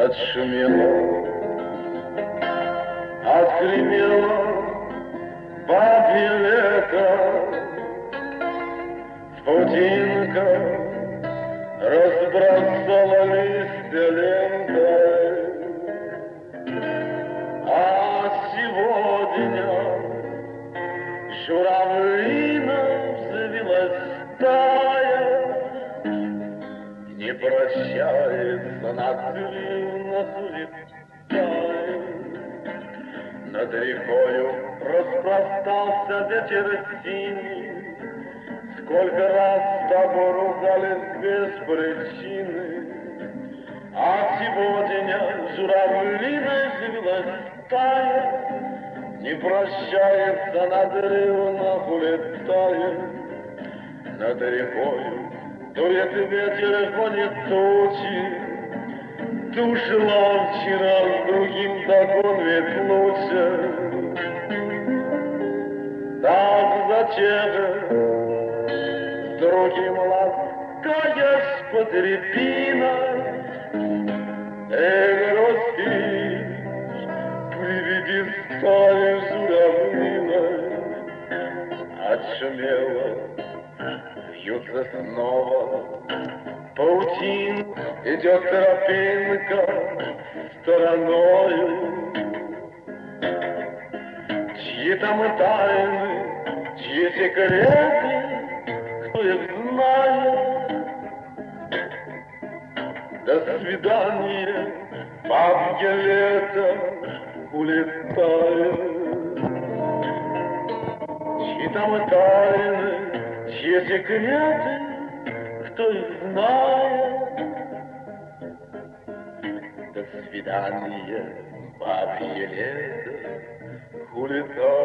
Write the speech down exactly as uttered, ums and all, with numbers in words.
отшумело, отгремело бабье лето. Паутинка разбросала листья лентой, а сегодня журавлина взвилась стая, не прощается надрывно улетая. Над рекою распростался ветер синий, сколько раз с тобой ругались без причины, а сегодня журавлиной взвилась стая, не прощается, надрывно улетая. Над рекою дует ветер, ходит тучи, душила вчера с другим, так он ведь лучше. Так зачем же с другим ласкаясь под рябиной? Эх, грустишь, приведи стаю журавлиной. Отшумела, вьются снова паутин, идет тропинка стороною. Чьи там тайны, чьи секреты, кто их знает? До свидания, бабье лето улетает. Чьи там тайны, чьи секреты, кто их знает? До свидания, бабье лето улетает.